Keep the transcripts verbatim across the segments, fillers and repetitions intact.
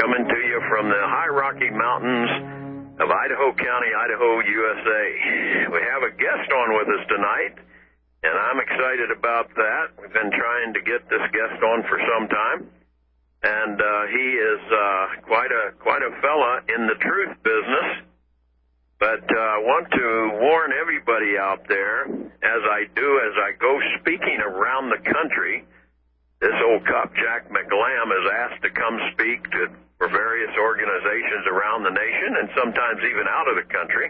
coming to you from the high Rocky Mountains of Idaho County, Idaho, U S A. We have a guest on with us tonight, and I'm excited about that. We've been trying to get this guest on for some time, and uh, he is uh, quite a quite a fella in the truth business. But I uh, want to warn everybody out there, as I do as I go speaking around the country, this old cop, Jack McLam, is asked to come speak to for various organizations around the nation and sometimes even out of the country.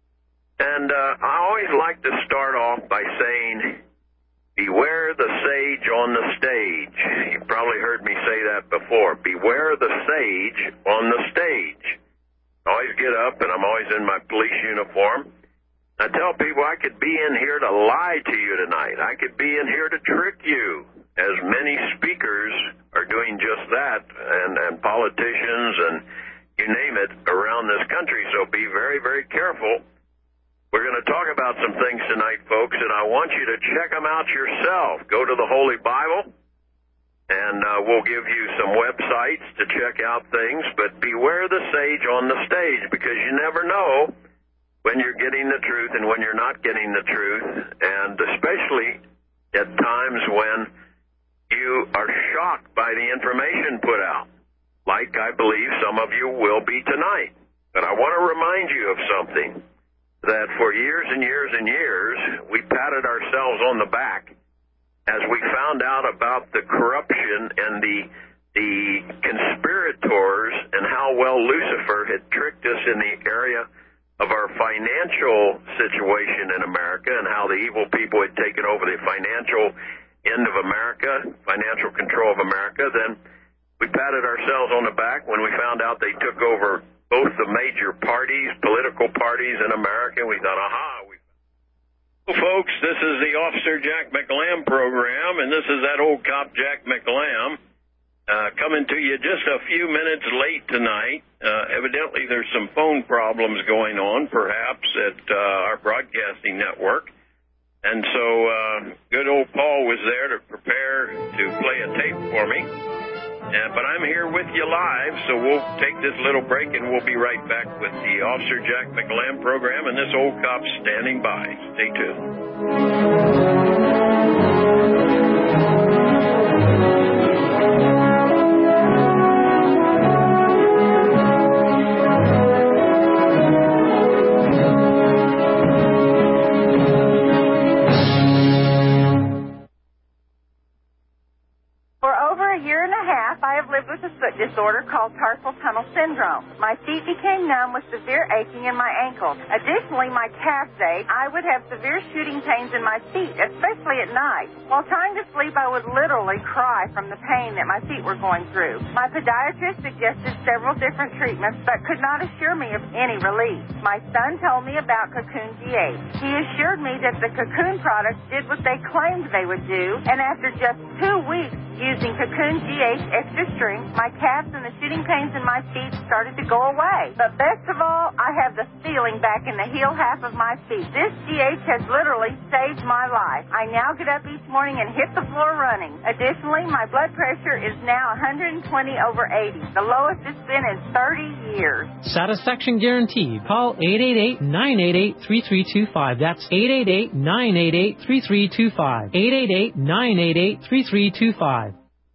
And uh, I always like to start off by saying, beware the sage on the stage. You've probably heard me say that before. Beware the sage on the stage. I always get up, and I'm always in my police uniform. I tell people I could be in here to lie to you tonight. I could be in here to trick you, as many speakers are doing just that, and, and politicians and you name it around this country. So be very, very careful. We're going to talk about some things tonight, folks, and I want you to check them out yourself. Go to the Holy Bible. And uh, we'll give you some websites to check out things, but beware the sage on the stage, because you never know when you're getting the truth and when you're not getting the truth, and especially at times when you are shocked by the information put out, like I believe some of you will be tonight. But I want to remind you of something, that for years and years and years, we patted ourselves on the back as we found out about the corruption and the the conspirators and how well Lucifer had tricked us in the area of our financial situation in America, and how the evil people had taken over the financial end of America, financial control of America. Then we patted ourselves on the back when we found out they took over both the major parties, political parties in America, and we thought, aha, we Well, folks, this is the Officer Jack McLam program, and this is that old cop Jack McLam uh, coming to you just a few minutes late tonight. Uh, evidently, there's some phone problems going on, perhaps, at uh, our broadcasting network. And so uh, good old Paul was there to prepare to play a tape for me. Uh, but I'm here with you live, so we'll take this little break, and we'll be right back with the Officer Jack McLam program and this old cop standing by. Stay tuned. With a foot disorder called tarsal tunnel syndrome. My feet became numb with severe aching in my ankles. Additionally, my calves ached. I would have severe shooting pains in my feet, especially at night. While trying to sleep, I would literally cry from the pain that my feet were going through. My podiatrist suggested several different treatments, but could not assure me of any relief. My son told me about Cocoon G H. He assured me that the Cocoon products did what they claimed they would do, and after just two weeks using Cocoon G H Extra Strength, my calves and the shooting pains in my feet started to go away. But best of all, I have the feeling back in the heel half of my feet. This G H has literally saved my life. I now get up each morning and hit the floor running. Additionally, my blood pressure is now one hundred twenty over eighty. The lowest it's been in thirty years. Satisfaction guaranteed. Call eight eight eight, nine eight eight, three three two five. That's eight eight eight, nine eight eight, three three two five. eight eight eight, nine eight eight, three three two five.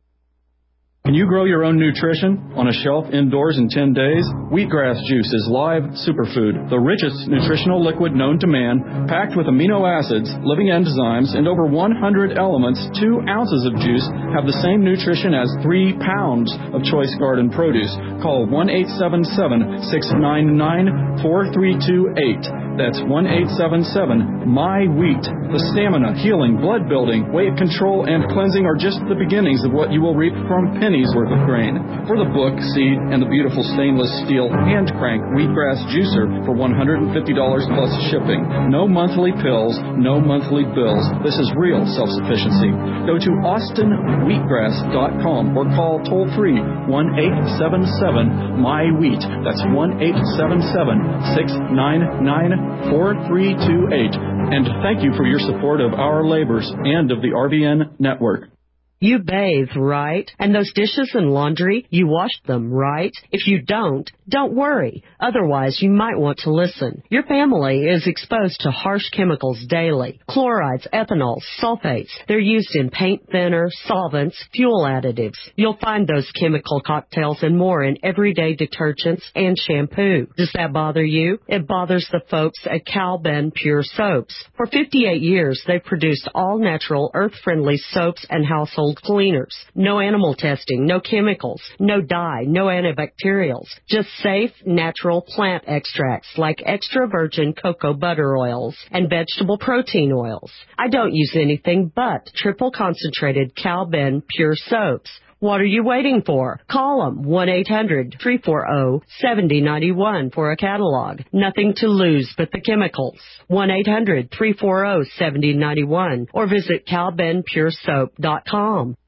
Can you grow your own nutrition on a shelf indoors in ten days? Wheatgrass juice is live superfood, the richest nutritional liquid known to man, packed with amino acids, living enzymes, and over one hundred elements. Two ounces of juice have the same nutrition as three pounds of choice garden produce. Call one eight seven seven, six nine nine, four three two eight. That's one eight seven seven, M Y wheat. The stamina, healing, blood building, weight control, and cleansing are just the beginnings of what you will reap from pennies worth of grain. For the book, seed, and the beautiful stainless steel hand crank wheatgrass juicer for one hundred fifty dollars plus shipping. No monthly pills, no monthly bills. This is real self-sufficiency. Go to austin wheatgrass dot com or call toll free one eight seven seven, M Y wheat. That's one eight seven seven, six nine nine, four three two eight. And thank you for your support of our labors and of the R B N network. You bathe, right? And those dishes and laundry, you washed them, right? If you don't, don't worry. Otherwise, you might want to listen. Your family is exposed to harsh chemicals daily. Chlorides, ethanols, sulfates. They're used in paint thinner, solvents, fuel additives. You'll find those chemical cocktails and more in everyday detergents and shampoo. Does that bother you? It bothers the folks at Cal-Ben Pure Soaps. For fifty-eight years, they've produced all-natural, earth-friendly soaps and household cleaners. No animal testing, no chemicals, no dye, no antibacterials. Just safe, natural plant extracts like extra virgin cocoa butter oils and vegetable protein oils. I don't use anything but triple concentrated Cal-Ben Pure Soaps. What are you waiting for? Call them one eight hundred, three four zero, seven zero nine one for a catalog. Nothing to lose but the chemicals. one eight hundred, three four zero, seven zero nine one or visit cal ben pure soap dot com.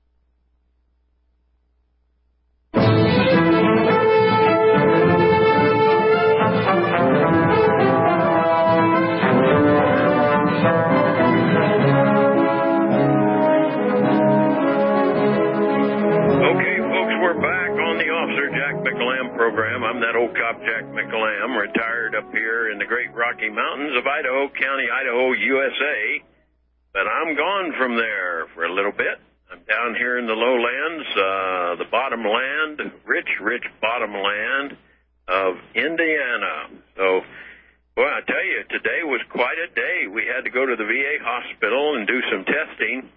Program. I'm that old cop Jack McLam, retired up here in the great Rocky Mountains of Idaho County, Idaho, U S A. But I'm gone from there for a little bit. I'm down here in the lowlands, uh, the bottom land, rich, rich bottom land of Indiana. So, well, I tell you, today was quite a day. We had to go to the V A hospital and do some testing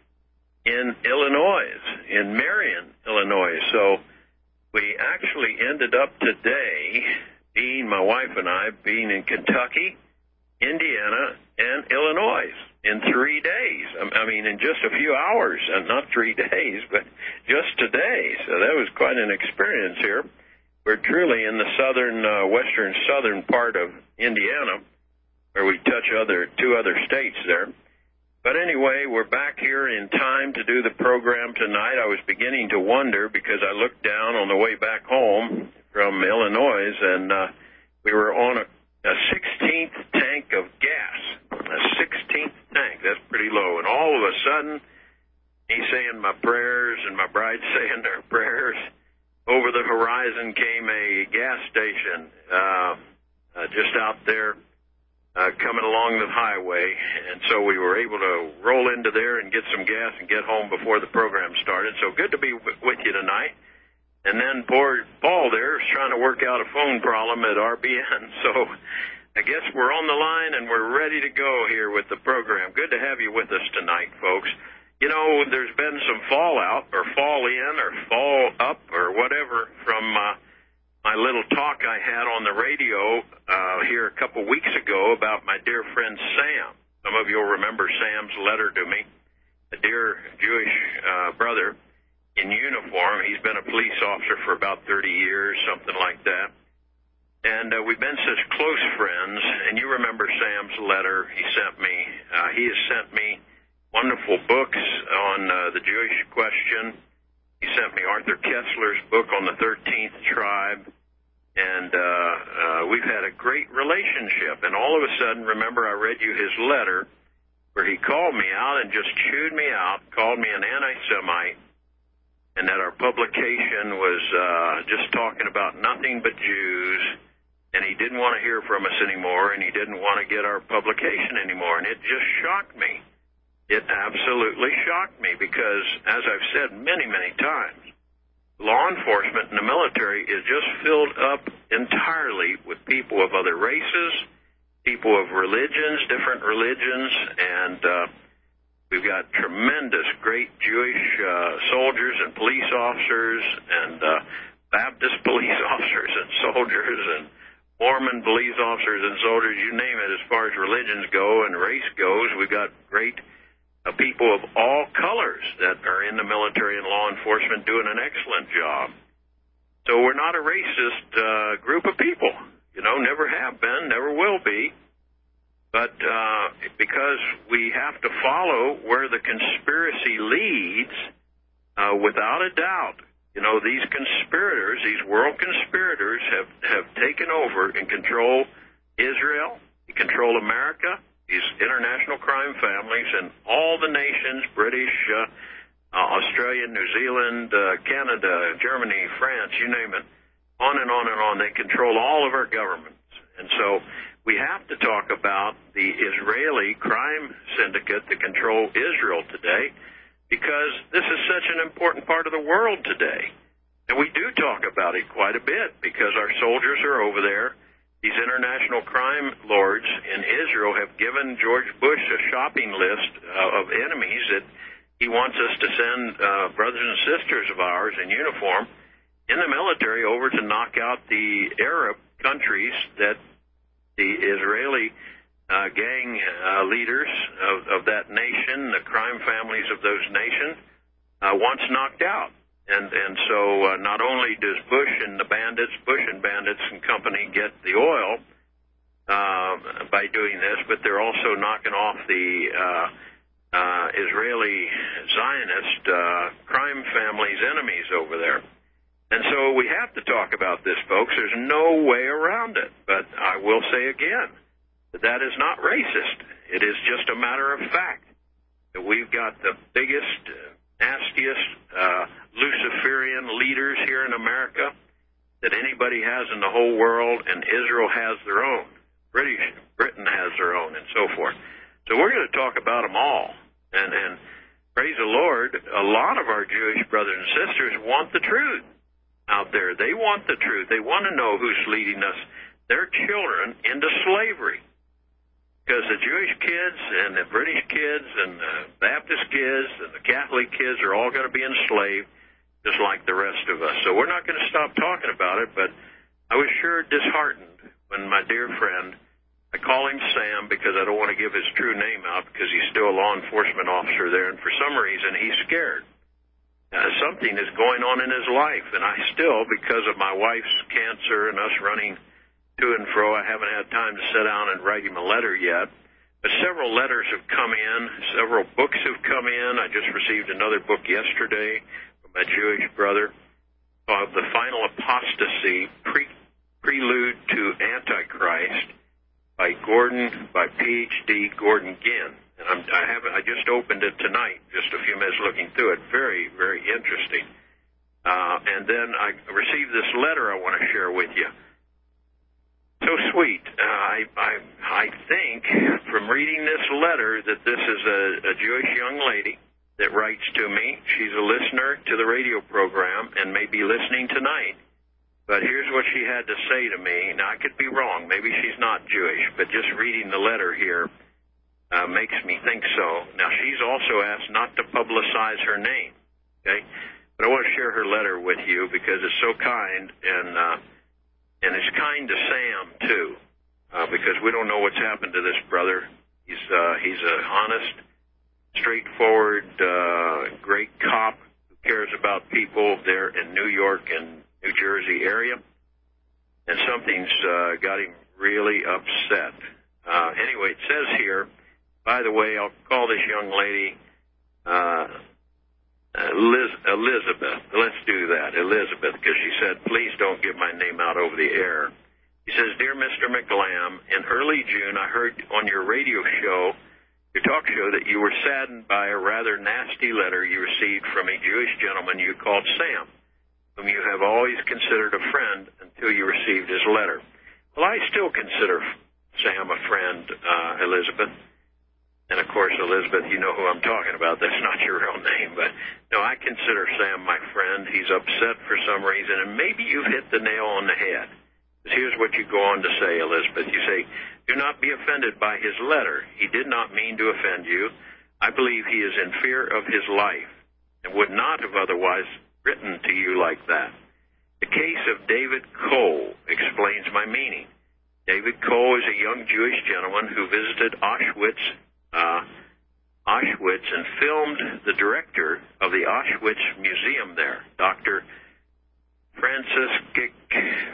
in Illinois, in Marion, Illinois. So, we actually ended up today being, my wife and I, being in Kentucky, Indiana, and Illinois in three days. I mean, in just a few hours, and not three days, but just today. So that was quite an experience here. We're truly in the southern, uh, western southern part of Indiana, where we touch other two other states there. But anyway, we're back here in time to do the program tonight. I was beginning to wonder because I looked down on the way back home from Illinois, and uh, we were on a, a sixteenth tank of gas. A sixteenth tank. That's pretty low. And all of a sudden, me saying my prayers and my bride saying their prayers, over the horizon came a gas station uh, uh, just out there. Uh, coming along the highway, and so we were able to roll into there and get some gas and get home before the program started. So good to be w- with you tonight. And then poor Paul there is trying to work out a phone problem at R B N. So I guess we're on the line and we're ready to go here with the program. Good to have you with us tonight, folks. You know, there's been some fallout or fall in or fall up or whatever from uh, my little talk I had on the radio uh, here a couple weeks ago about my dear friend Sam. Some of you will remember Sam's letter to me, a dear Jewish uh, brother in uniform. He's been a police officer for about thirty years, something like that. And uh, we've been such close friends. And you remember Sam's letter he sent me. Uh, he has sent me wonderful books on uh, the Jewish question. He sent me Arthur Kessler's book on the thirteenth tribe, and uh, uh, we've had a great relationship. And all of a sudden, remember, I read you his letter where he called me out and just chewed me out, called me an anti-Semite, and that our publication was uh, just talking about nothing but Jews, and he didn't want to hear from us anymore, and he didn't want to get our publication anymore, and it just shocked me. It absolutely shocked me because, as I've said many, many times, law enforcement and the military is just filled up entirely with people of other races, people of religions, different religions, and uh, we've got tremendous, great Jewish uh, soldiers and police officers and uh, Baptist police officers and soldiers and Mormon police officers and soldiers, you name it, as far as religions go and race goes. We've got great Uh, people of all colors that are in the military and law enforcement doing an excellent job. So we're not a racist uh, group of people, you know, never have been, never will be. But uh, because we have to follow where the conspiracy leads, uh, without a doubt, you know, these conspirators, these world conspirators have, have taken over and control Israel, they control America, these international crime families, and all the nations, British, uh, uh, Australia, New Zealand, uh, Canada, Germany, France, you name it, on and on and on. They control all of our governments. And so we have to talk about the Israeli crime syndicate that control Israel today, because this is such an important part of the world today. And we do talk about it quite a bit because our soldiers are over there. These international crime lords in Israel have given George Bush a shopping list uh, of enemies that he wants us to send uh, brothers and sisters of ours in uniform in the military over to knock out the Arab countries that the Israeli uh, gang uh, leaders of, of that nation, the crime families of those nations, uh, wants knocked out. And and so uh, not only does Bush and the bandits, Bush and bandits and company get the oil uh, by doing this, but they're also knocking off the uh, uh, Israeli Zionist uh, crime families' enemies over there. And so we have to talk about this, folks. There's no way around it. But I will say again that that is not racist. It is just a matter of fact that we've got the biggest, uh, nastiest uh, Luciferian leaders here in America that anybody has in the whole world, and Israel has their own. British Britain has their own, and so forth. So we're going to talk about them all. And, and praise the Lord, a lot of our Jewish brothers and sisters want the truth out there. They want the truth. They want to know who's leading us, their children, into slavery. Because the Jewish kids and the British kids and the Baptist kids and the Catholic kids are all going to be enslaved just like the rest of us. So we're not going to stop talking about it, but I was sure disheartened when my dear friend, I call him Sam because I don't want to give his true name out because he's still a law enforcement officer there, and for some reason he's scared. Uh, something is going on in his life, and I still, because of my wife's cancer and us running to and fro, I haven't had time to sit down and write him a letter yet. But several letters have come in. Several books have come in. I just received another book yesterday from my Jewish brother called The Final Apostasy, Pre- Prelude to Antichrist by Gordon, by P H D Gordon Ginn. And I'm, I haven't. I just opened it tonight, just a few minutes looking through it. Very, very interesting. Uh, and then I received this letter I want to share with you. So sweet. Uh, I, I, I think from reading this letter that this is a, a Jewish young lady that writes to me. She's a listener to the radio program and may be listening tonight. But here's what she had to say to me. Now, I could be wrong. Maybe she's not Jewish, but just reading the letter here uh, makes me think so. Now, she's also asked not to publicize her name, okay? But I want to share her letter with you because it's so kind, and uh, and it's kind to Sam, too, uh, because we don't know what's happened to this brother. He's, uh, he's an honest, straightforward, uh, great cop who cares about people there in New York and New Jersey area, and something's uh, got him really upset. Uh, anyway, it says here, by the way, I'll call this young lady uh, Liz, Elizabeth. Let's do that, Elizabeth, because she said, please don't give my name out over the air. He says, Dear Mister McLam, in early June I heard on your radio show, your talk show, that you were saddened by a rather nasty letter you received from a Jewish gentleman you called Sam, whom you have always considered a friend until you received his letter. Well, I still consider Sam a friend, uh, Elizabeth. And, of course, Elizabeth, you know who I'm talking about. That's not your real name. But, no, I consider Sam my friend. He's upset for some reason, and maybe you've hit the nail on the head. Here's what you go on to say, Elizabeth. You say, do not be offended by his letter. He did not mean to offend you. I believe he is in fear of his life and would not have otherwise written to you like that. The case of David Cole explains my meaning. David Cole is a young Jewish gentleman who visited Auschwitz, uh, Auschwitz and filmed the director of the Auschwitz Museum there, Doctor Franciscic,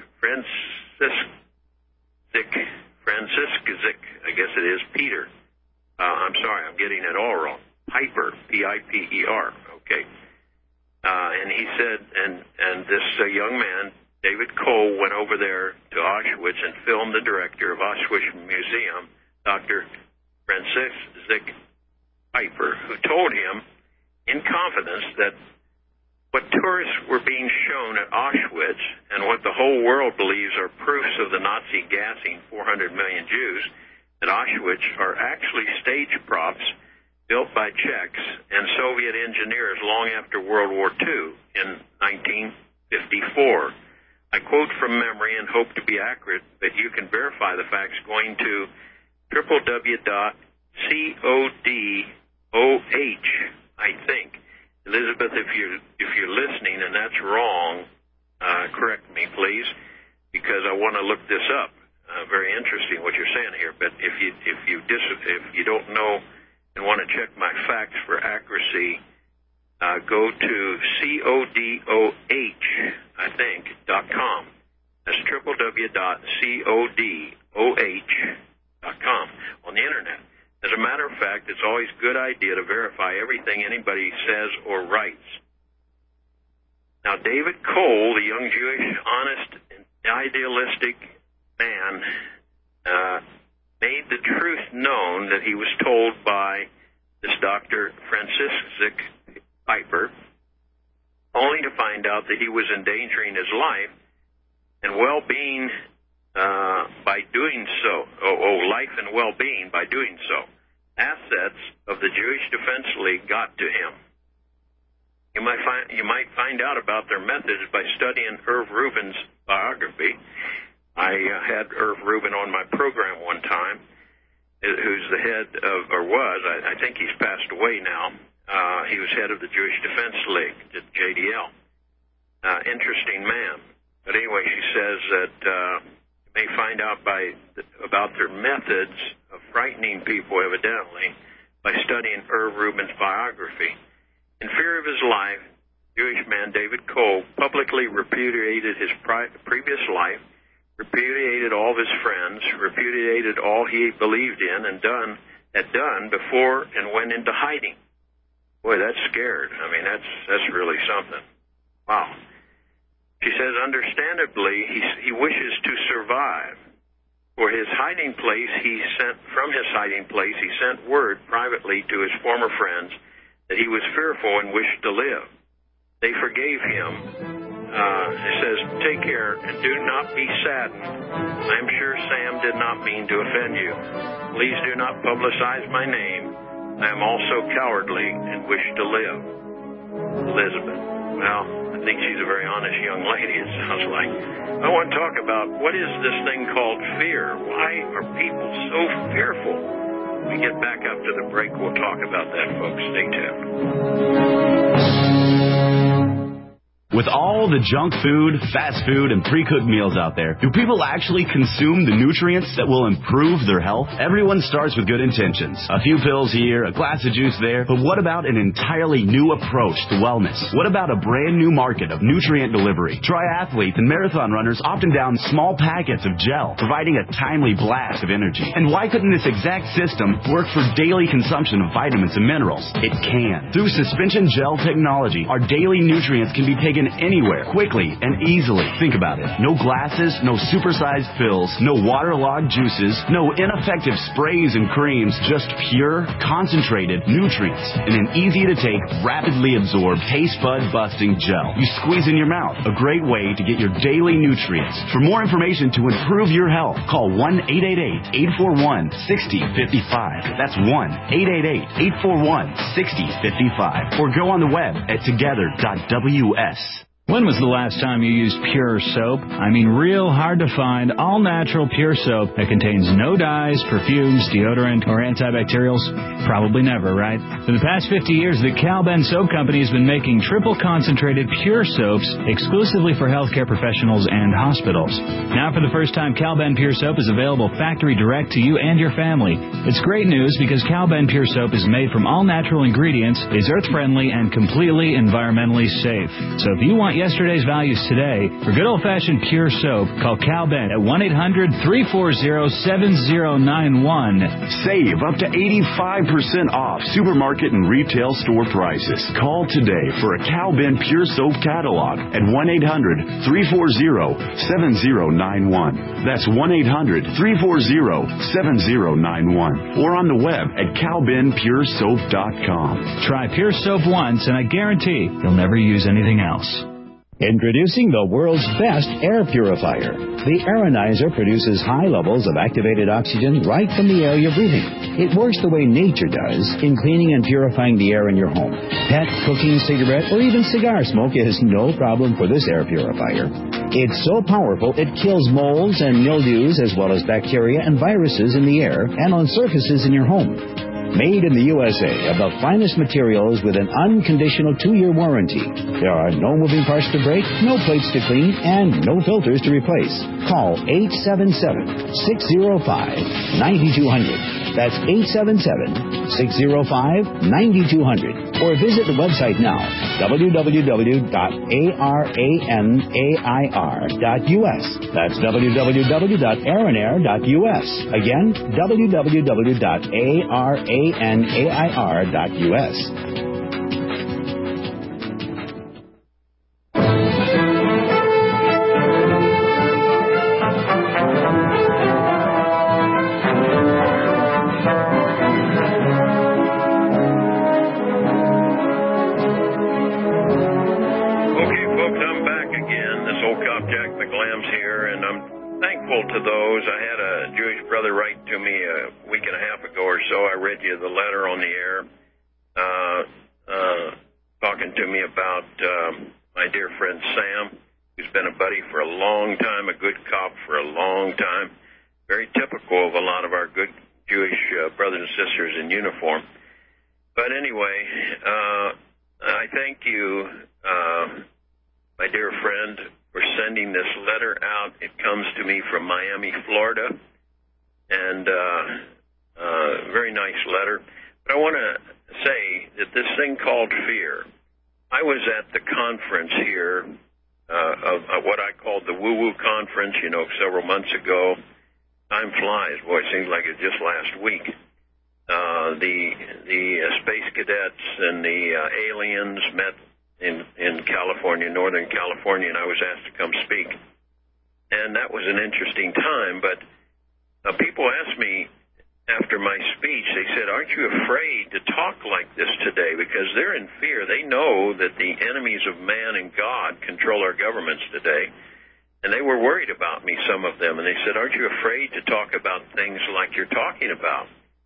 Franciscic, Franciscic, I guess it is, Peter. Uh, I'm sorry, I'm getting it all wrong. Piper, P I P E R, okay. Uh, and he said, and, and this uh, young man, David Cole, went over there to Auschwitz and filmed the director of Auschwitz Museum, Doctor Franciscic Piper, who told him in confidence that what tourists were being shown at Auschwitz and what the whole world believes are proofs of the Nazi gassing four hundred million Jews at Auschwitz are actually stage props built by Czechs and Soviet engineers long after World War Two in nineteen fifty-four. I quote from memory and hope to be accurate, but you can verify the facts going to w w w dot codoh, I think. Elizabeth, if you're, if you're listening and that's wrong, uh, correct me, please, because I want to look this up. Uh, very interesting what you're saying here. But if you if you dis, if you don't know and want to check my facts for accuracy, uh, go to codoh, I think, dot com. That's w w w dot codoh dot com on the internet. As a matter of fact, it's always a good idea to verify everything anybody says or writes. Now, David Cole, the young Jewish, honest, and idealistic man, uh, made the truth known that he was told by this Doctor Franciscus Piper, only to find out that he was endangering his life and well-being Uh, by doing so, oh, oh, life and well-being by doing so. Assets of the Jewish Defense League got to him. You might find you might find out about their methods by studying Irv Rubin's biography. I uh, had Irv Rubin on my program one time, who's the head of, or was, I, I think he's passed away now. Uh, he was head of the Jewish Defense League, J D L. Uh, interesting man. But anyway, she says that Uh, may find out by about their methods of frightening people, evidently, by studying Irv Rubin's biography. In fear of his life, Jewish man David Cole publicly repudiated his pri- previous life, repudiated all of his friends, repudiated all he believed in and done had done before, and went into hiding. Boy, that's scared. I mean, that's that's really something. Wow. She says, understandably, he, he wishes to survive. For his hiding place, he sent, from his hiding place, he sent word privately to his former friends that he was fearful and wished to live. They forgave him. Uh, it says, take care and do not be saddened. I am sure Sam did not mean to offend you. Please do not publicize my name. I am also cowardly and wish to live. Elizabeth. Well, I think she's a very honest young lady, it sounds like. I want to talk about what is this thing called fear? Why are people so fearful? When we get back up to the break, we'll talk about that, folks. Stay tuned. With all the junk food, fast food, and pre-cooked meals out there, do people actually consume the nutrients that will improve their health? Everyone starts with good intentions. A few pills here, a glass of juice there, but what about an entirely new approach to wellness? What about a brand new market of nutrient delivery? Triathletes and marathon runners often down small packets of gel, providing a timely blast of energy. And why couldn't this exact system work for daily consumption of vitamins and minerals? It can. Through suspension gel technology, our daily nutrients can be taken anywhere, quickly and easily. Think about it. No glasses, no supersized pills, no waterlogged juices, no ineffective sprays and creams, just pure, concentrated nutrients in an easy-to-take, rapidly absorbed, taste bud-busting gel. You squeeze in your mouth. A great way to get your daily nutrients. For more information to improve your health, call one eight eight eight, eight four one, six zero five five. That's one eight eight eight, eight four one, six zero five five. Or go on the web at together dot w s. When was the last time you used pure soap? I mean, real hard to find, all-natural pure soap that contains no dyes, perfumes, deodorant, or antibacterials? Probably never, right? For the past fifty years, the Cal Ben Soap Company has been making triple-concentrated pure soaps exclusively for healthcare professionals and hospitals. Now, for the first time, Cal Ben Pure Soap is available factory direct to you and your family. It's great news because Cal Ben Pure Soap is made from all-natural ingredients, is earth-friendly, and completely environmentally safe. So if you want yesterday's values today. For good old-fashioned pure soap, call Cal Ben at one eight hundred three four zero seven zero nine one. Save up to eighty-five percent off supermarket and retail store prices. Call today for a Cal Ben Pure Soap catalog at one eight hundred three four zero seven zero nine one. That's one eight hundred three four zero seven zero nine one. Or on the web at cal ben pure soap dot com. Try Pure Soap once, and I guarantee you'll never use anything else. Introducing the world's best air purifier. The Aeronizer produces high levels of activated oxygen right from the air you're breathing. It works the way nature does in cleaning and purifying the air in your home. Pet, cooking, cigarette, or even cigar smoke is no problem for this air purifier. It's so powerful it kills molds and mildews as well as bacteria and viruses in the air and on surfaces in your home. Made in the U S A of the finest materials with an unconditional two-year warranty. There are no moving parts to break, no plates to clean, and no filters to replace. Call eight seven seven, six zero five, nine two zero zero. That's eight seven seven, six zero five, nine two zero zero. Or visit the website now, w w w dot aranair dot u s. That's w w w dot aranair dot u s. Again, w w w dot aranair dot u s. To those, I had a Jewish brother write to me a week and a half ago or so. I read you the letter on the air, uh, uh, talking to me about um, my dear friend Sam, who's been a buddy for a long time, a good cop for a long time, very typical of a lot of our good Jewish uh, brothers and sisters in uniform. But anyway, uh, I thank you, uh, my dear friend, for sending this letter out. It comes to me from Miami, Florida, and uh, uh, very nice letter. But I want to say that this thing called fear, I was at the conference here uh, of, of what I called the Woo-Woo Conference, you know, several months ago. Time flies. Boy, it seems like it just last week. Uh, the the uh, space cadets and the uh, aliens met in in California, Northern California, and I was asked to come speak. And that was an interesting time, but uh, people asked me after my speech, they said, aren't you afraid to talk like this today? Because they're in fear. They know that the enemies of man and God control our governments today. And they were worried about me, some of them, and they said, aren't you afraid to talk about things like you're talking about?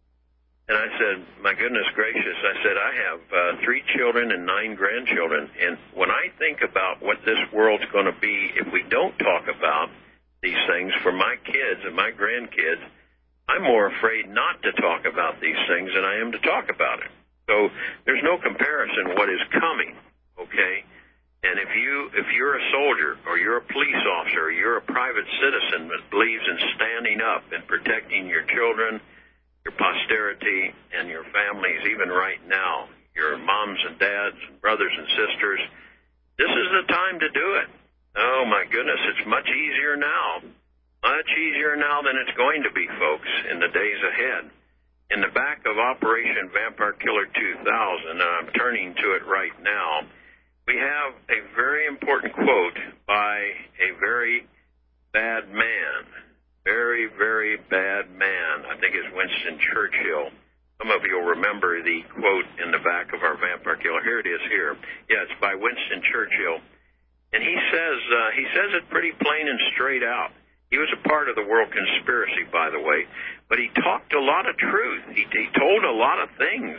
And I said, my goodness gracious, I said, I have uh, three children and nine grandchildren, and when I think about what this world's going to be if we don't talk about these things for my kids and my grandkids, I'm more afraid not to talk about these things than I am to talk about it. So there's no comparison what is coming, okay? And if, you, if you're a soldier or you're a police officer or you're a private citizen that believes in standing up and protecting your children, your posterity, and your families, even right now, your moms and dads and brothers and sisters, this is the time to do it. Oh, my goodness, it's much easier now. Much easier now than it's going to be, folks, in the days ahead. In the back of Operation Vampire Killer two thousand, and I'm turning to it right now, we have a very important quote by a very bad man. Very, very bad man. I think it's Winston Churchill. Some of you will remember the quote in the back of our Vampire Killer. Here it is here. Yeah, it's by Winston Churchill. And he says, uh, he says it pretty plain and straight out. He was a part of the world conspiracy, by the way, but he talked a lot of truth. He, he told a lot of things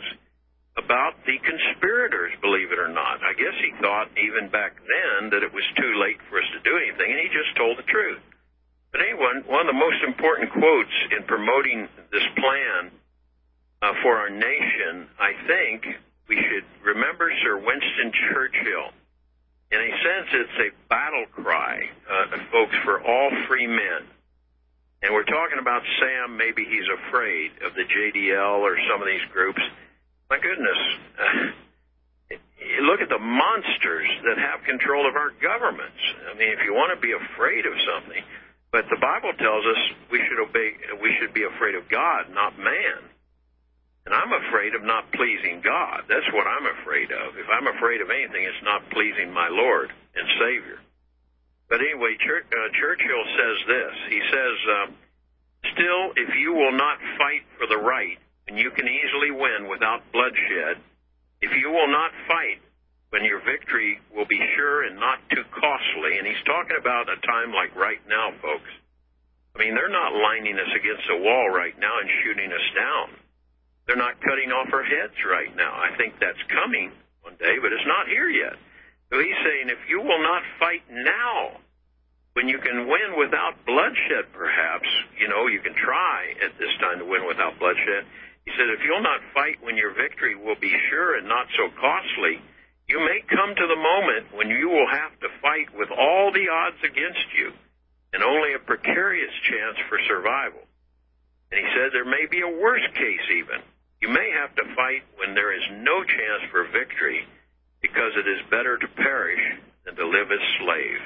about the conspirators, believe it or not. I guess he thought even back then that it was too late for us to do anything, and he just told the truth. But anyway, one of the most important quotes in promoting this plan uh, for our nation, I think we should remember Sir Winston Churchill. In a sense, it's a battle cry, uh, folks, for all free men. And we're talking about Sam. Maybe he's afraid of the J D L or some of these groups. My goodness. Uh, you look at the monsters that have control of our governments. I mean, if you want to be afraid of something, but the Bible tells us we should obey, we should be afraid of God, not man. And I'm afraid of not pleasing God. That's what I'm afraid of. If I'm afraid of anything, it's not pleasing my Lord and Savior. But anyway, Church, uh, Churchill says this. He says, uh, still, if you will not fight for the right, and you can easily win without bloodshed, if you will not fight when your victory will be sure and not too costly, and he's talking about a time like right now, folks. I mean, they're not lining us against a wall right now and shooting us down. They're not cutting off our heads right now. I think that's coming one day, but it's not here yet. So he's saying, if you will not fight now, when you can win without bloodshed, perhaps, you know, you can try at this time to win without bloodshed. He said, if you'll not fight when your victory will be sure and not so costly, you may come to the moment when you will have to fight with all the odds against you and only a precarious chance for survival. And he said there may be a worse case even. You may have to fight when there is no chance for victory because it is better to perish than to live as slaves.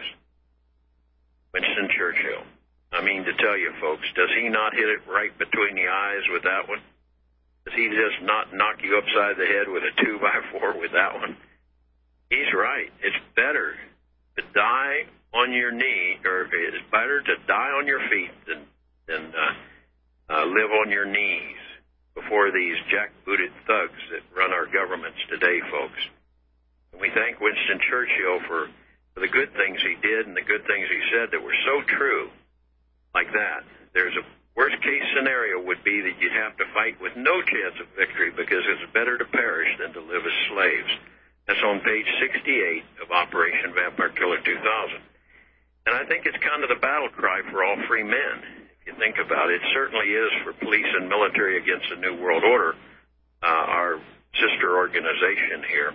Winston Churchill. I mean, to tell you, folks, does he not hit it right between the eyes with that one? Does he just not knock you upside the head with a two by four with that one? He's right. It's better to die on your knee, or it's better to die on your feet than, than uh, uh, live on your knees before these jackbooted thugs that run our governments today, folks. And we thank Winston Churchill for, for the good things he did and the good things he said that were so true like that. There's a worst-case scenario would be that you'd have to fight with no chance of victory because it's better to perish than to live as slaves. That's on page sixty-eight of Operation Vampire Killer two thousand. And I think it's kind of the battle cry for all free men. You think about it, it certainly is for Police and Military Against the New World Order, uh, our sister organization here.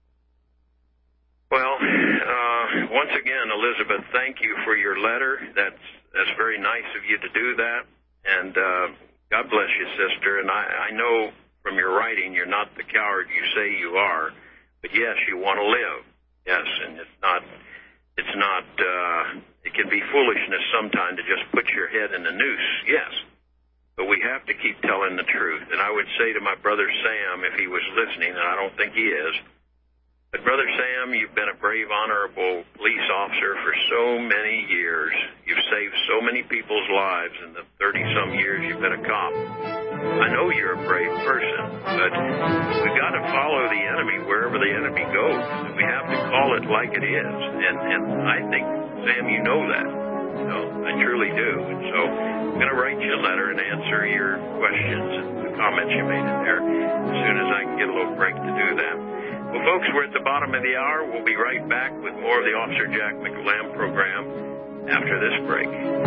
Well, uh, once again, Elizabeth, thank you for your letter. That's that's very nice of you to do that. And uh, God bless you, sister. And I, I know from your writing you're not the coward you say you are. But, yes, you want to live. Yes, and it's not... It's not, uh, it can be foolishness sometimes to just put your head in the noose, yes. But we have to keep telling the truth. And I would say to my brother Sam, if he was listening, and I don't think he is, but Brother Sam, you've been a brave, honorable police officer for so many years. You've saved so many people's lives in the thirty-some years you've been a cop. I know you're a brave person, but we've got to follow the enemy wherever the enemy goes. And we have to call it like it is. And, and I think, Sam, you know that. You know, I truly do. And so I'm going to write you a letter and answer your questions and the comments you made in there as soon as I can get a little break to do that. Well, folks, we're at the bottom of the hour. We'll be right back with more of the Officer Jack McLamb program after this break.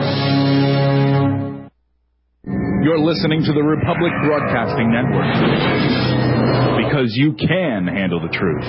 You're listening to the Republic Broadcasting Network, because you can handle the truth.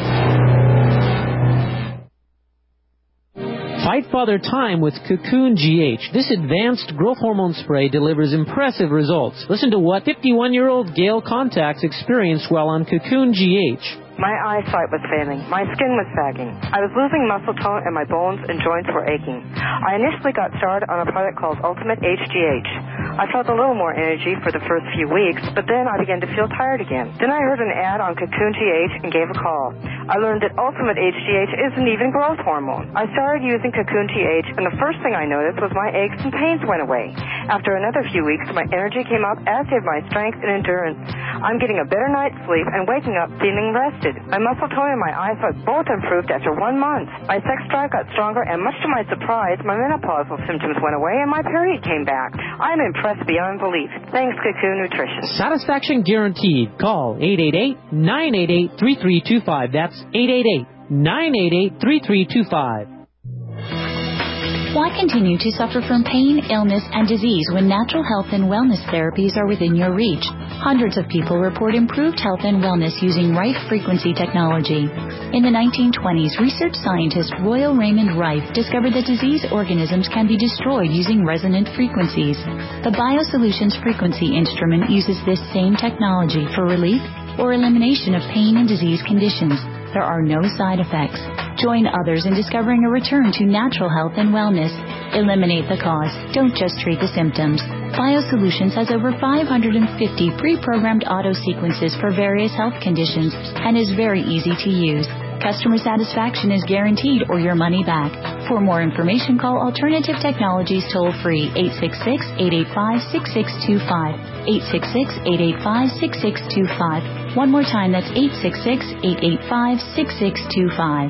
Fight Father Time with Cocoon G H. This advanced growth hormone spray delivers impressive results. Listen to what fifty-one-year-old Gail Contacts experienced while on Cocoon G H. My eyesight was failing. My skin was sagging. I was losing muscle tone and my bones and joints were aching. I initially got started on a product called Ultimate H G H. I felt a little more energy for the first few weeks, but then I began to feel tired again. Then I heard an ad on Cocoon G H and gave a call. I learned that Ultimate H G H isn't even growth hormone. I started using Cocoon G H, and the first thing I noticed was my aches and pains went away. After another few weeks, my energy came up, as did my strength and endurance. I'm getting a better night's sleep and waking up feeling rested. My muscle tone and my eyesight both improved after one month. My sex drive got stronger, and much to my surprise, my menopausal symptoms went away and my period came back. I'm impressed beyond belief. Thanks, Cocoon Nutrition. Satisfaction guaranteed. Call eight eight eight, nine eight eight, three three two five. That's eight eight eight, nine eight eight, three three two five. Why continue to suffer from pain, illness, and disease when natural health and wellness therapies are within your reach? Hundreds of people report improved health and wellness using Rife frequency technology. In the nineteen twenties, research scientist Royal Raymond Rife discovered that disease organisms can be destroyed using resonant frequencies. The BioSolutions frequency instrument uses this same technology for relief or elimination of pain and disease conditions. There are no side effects. Join others in discovering a return to natural health and wellness. Eliminate the cause. Don't just treat the symptoms. BioSolutions has over five hundred fifty pre-programmed auto sequences for various health conditions and is very easy to use. Customer satisfaction is guaranteed or your money back. For more information, call Alternative Technologies toll-free eight six six, eight eight five, six six two five. eight six six, eight eight five, six six two five. One more time, that's eight six six, eight eight five, six six two five.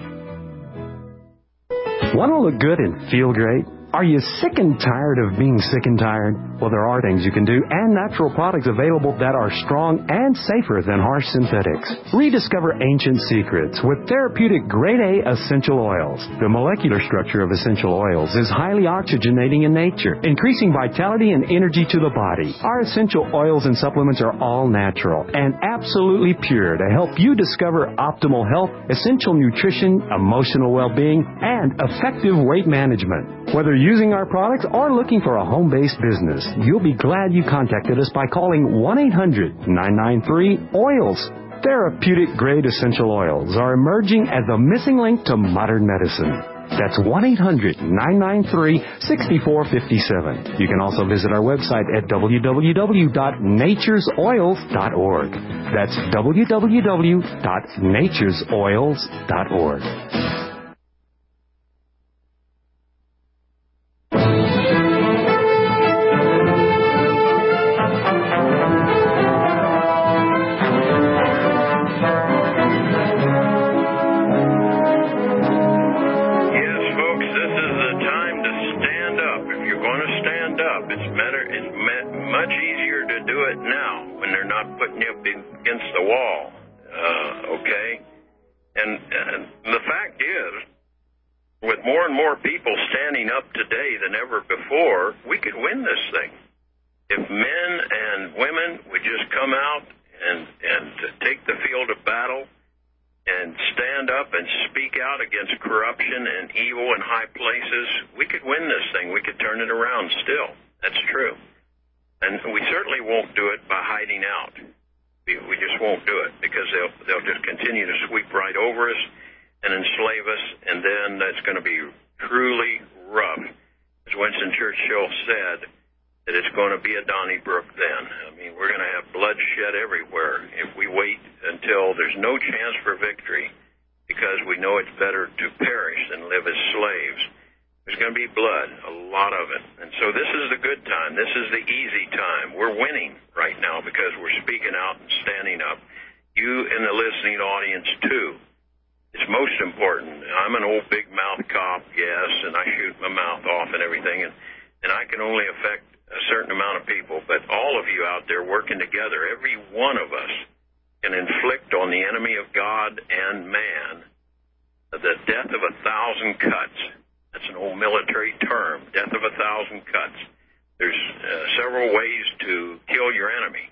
Want to look good and feel great? Are you sick and tired of being sick and tired? Well, there are things you can do and natural products available that are strong and safer than harsh synthetics. Rediscover ancient secrets with therapeutic grade A essential oils. The molecular structure of essential oils is highly oxygenating in nature, increasing vitality and energy to the body. Our essential oils and supplements are all natural and absolutely pure to help you discover optimal health, essential nutrition, emotional well-being, and effective weight management. Whether using our products or looking for a home-based business, you'll be glad you contacted us by calling one eight hundred, nine nine three, O I L S. Therapeutic-grade essential oils are emerging as the missing link to modern medicine. That's one eight hundred, nine nine three, six four five seven. You can also visit our website at w w w dot natures oils dot org. That's w w w dot natures oils dot org. Putting you up against the wall, uh, okay? And, and the fact is, with more and more people standing up today than ever before, we could win this thing. If men and women would just come out and, and take the field of battle and stand up and speak out against corruption and evil in high places, we could win this thing. We could turn it around still. That's true. And we certainly won't do it by hiding out. We, we just won't do it because they'll they'll just continue to sweep right over us and enslave us, and then that's going to be truly rough. As Winston Churchill said, that it's going to be a Donnybrook then. I mean, we're going to have bloodshed everywhere if we wait until there's no chance for victory because we know it's better to perish than live as slaves. There's going to be blood, a lot of it. And so this is the good time. This is the easy time. We're winning right now because we're speaking out and standing up. You in the listening audience, too. It's most important. I'm an old big mouth cop, yes, and I shoot my mouth off and everything, and, and I can only affect a certain amount of people. But all of you out there working together, every one of us can inflict on the enemy of God and man the death of a thousand cuts. That's an old military term, death of a thousand cuts. There's uh, several ways to kill your enemy.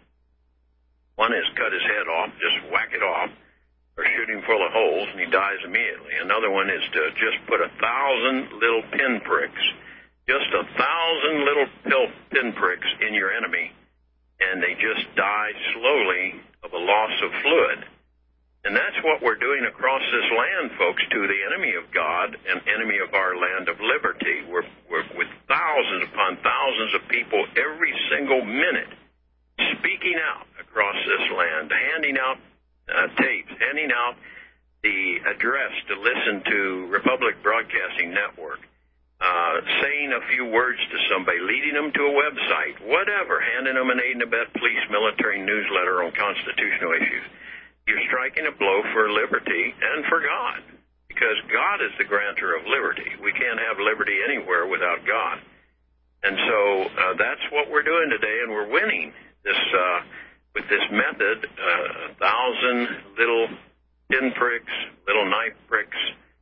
One is cut his head off, just whack it off, or shoot him full of holes and he dies immediately. Another one is to just put a thousand little pinpricks, just a thousand little pinpricks in your enemy, and they just die slowly of a loss of fluid. And that's what we're doing across this land, folks, to the enemy of God and enemy of our land of liberty. We're, we're with thousands upon thousands of people every single minute speaking out across this land, handing out uh, tapes, handing out the address to listen to Republic Broadcasting Network, uh, saying a few words to somebody, leading them to a website, whatever, handing them an aid and abet police military newsletter on constitutional issues. You're striking a blow for liberty and for God, because God is the grantor of liberty. We can't have liberty anywhere without God. And so uh, that's what we're doing today, and we're winning this uh, with this method, uh, a thousand little pinpricks, little knife pricks,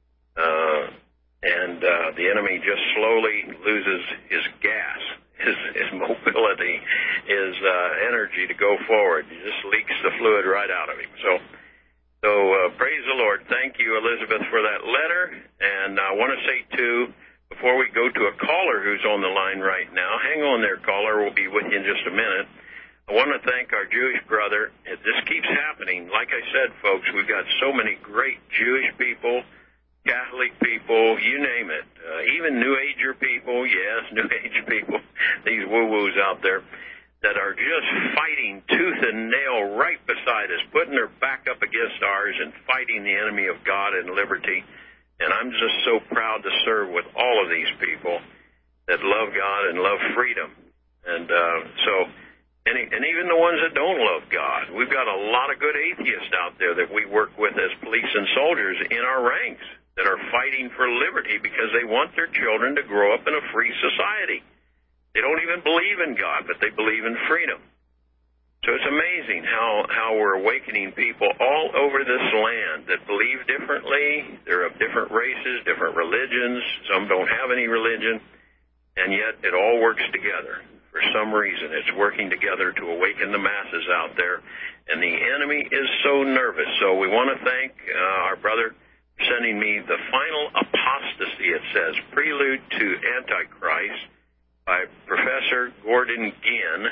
uh, and uh, the enemy just slowly loses his gas, his, his mobility, his uh, energy to go forward. He just leaks the fluid right out of him. So, so uh, praise the Lord. Thank you, Elizabeth, for that letter. And I want to say, too, before we go to a caller who's on the line right now, hang on there, caller. We'll be with you in just a minute. I want to thank our Jewish brother. This keeps happening. Like I said, folks, we've got so many great Jewish people, Catholic people, you name it. Uh, even New Ager people, yes, New Age people, these woo-woos out there that are just fighting tooth and nail right beside us, putting their back up against ours and fighting the enemy of God and liberty. And I'm just so proud to serve with all of these people that love God and love freedom. And uh, so, and, and even the ones that don't love God. We've got a lot of good atheists out there that we work with as police and soldiers in our ranks that are fighting for liberty because they want their children to grow up in a free society. They don't even believe in God, but they believe in freedom. So it's amazing how, how we're awakening people all over this land that believe differently. They're of different races, different religions. Some don't have any religion. And yet it all works together. For some reason, it's working together to awaken the masses out there. And the enemy is so nervous. So we want to thank uh, our brother for sending me The Final Apostasy, it says, Prelude to Antichrist, by Professor Gordon Ginn.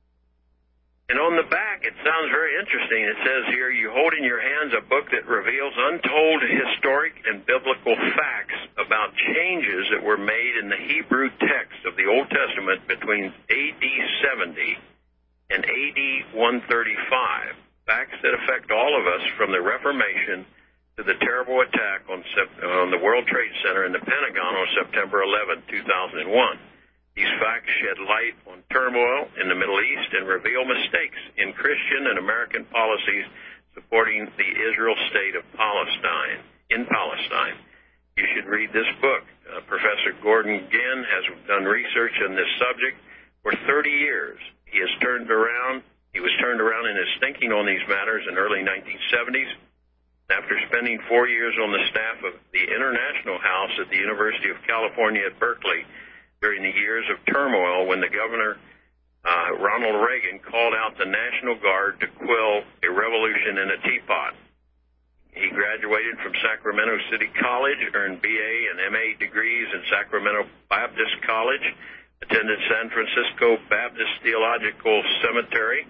And on the back, it sounds very interesting. It says here, you hold in your hands a book that reveals untold historic and biblical facts about changes that were made in the Hebrew text of the Old Testament between A D seventy and A D one thirty-five. Facts that affect all of us from the Reformation to the terrible attack on, on the World Trade Center and the Pentagon on September eleventh, two thousand one. These facts shed light on turmoil in the Middle East and reveal mistakes in Christian and American policies supporting the Israel state of Palestine, in Palestine. You should read this book. Uh, Professor Gordon Ginn has done research on this subject for thirty years. He has turned around, he was turned around in his thinking on these matters in early nineteen seventies. After spending four years on the staff of the International House at the University of California at Berkeley, during the years of turmoil when the governor, uh, Ronald Reagan, called out the National Guard to quell a revolution in a teapot. He graduated from Sacramento City College, earned B A and M A degrees in Sacramento Baptist College, attended San Francisco Baptist Theological Cemetery,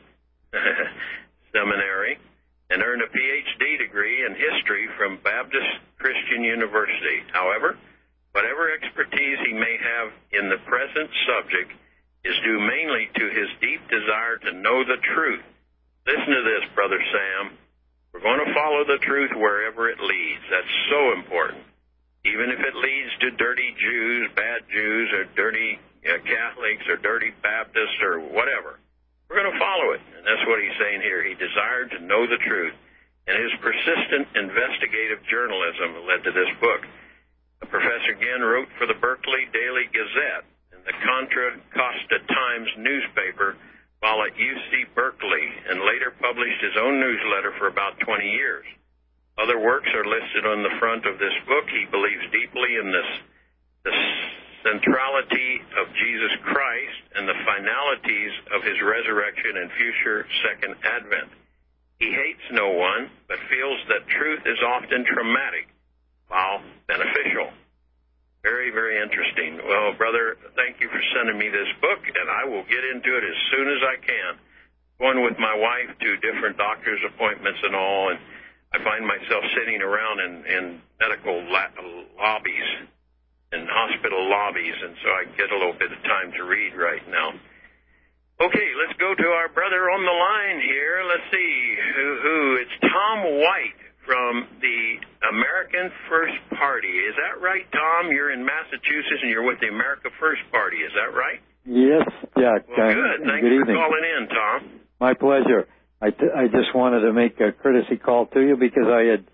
Seminary, and earned a P H D degree in history from Baptist Christian University. However, whatever expertise he may have in the present subject is due mainly to his deep desire to know the truth. Listen to this, Brother Sam. We're going to follow the truth wherever it leads. That's so important. Even if it leads to dirty Jews, bad Jews, or dirty uh, Catholics, or dirty Baptists, or whatever. We're going to follow it. And that's what he's saying here. He desired to know the truth. And his persistent investigative journalism led to this book. Professor Ginn wrote for the Berkeley Daily Gazette and the Contra Costa Times newspaper while at U C Berkeley, and later published his own newsletter for about twenty years. Other works are listed on the front of this book. He believes deeply in this, the centrality of Jesus Christ and the finalities of his resurrection and future second advent. He hates no one, but feels that truth is often traumatic, while beneficial. Very, very interesting. Well, brother, thank you for sending me this book, and I will get into it as soon as I can. Going with my wife to different doctor's appointments and all, and I find myself sitting around in, in medical la- lobbies, in hospital lobbies, and so I get a little bit of time to read right now. Okay, let's go to our brother on the line here. Let's see who, who it's Tom White from the American First Party. Is that right, Tom? You're in Massachusetts and you're with the America First Party. Is that right? Yes, Jack. Well, good. Uh, Thanks good for evening. calling in, Tom. My pleasure. I, t- I just wanted to make a courtesy call to you because I had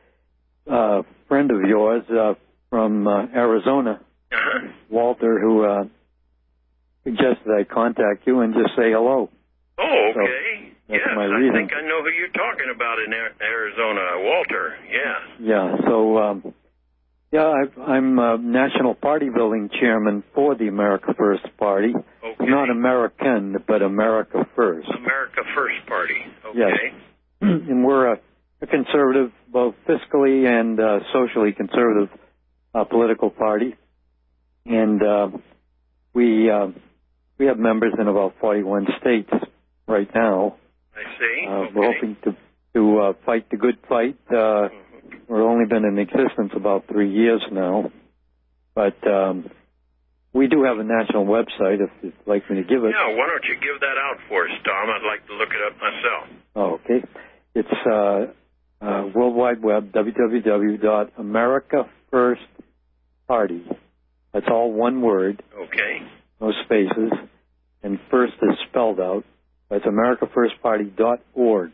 a friend of yours uh, from uh, Arizona, uh-huh. Walter, who uh, suggested I contact you and just say hello. Oh, okay. So that's yes, my I reason. think I know who you're talking about in Arizona, Walter. Yeah. Yeah, so, um, yeah, I, I'm uh, National Party Building Chairman for the America First Party. Okay. Not American, but America First. America First Party. Okay. Yes. And we're a, a conservative, both fiscally and uh, socially conservative uh, political party. And uh, we uh, we have members in about forty-one states. right now. I see. Uh, okay. We're hoping to to uh, fight the good fight. Uh, we've only been in existence about three years now, but um, we do have a national website if you'd like me to give it. Yeah, why don't you give that out for us, Tom? I'd like to look it up myself. Oh, okay. It's uh, uh, World Wide Web, w w w dot america first party. That's all one word. Okay. No spaces. And first is spelled out. That's america first party dot org.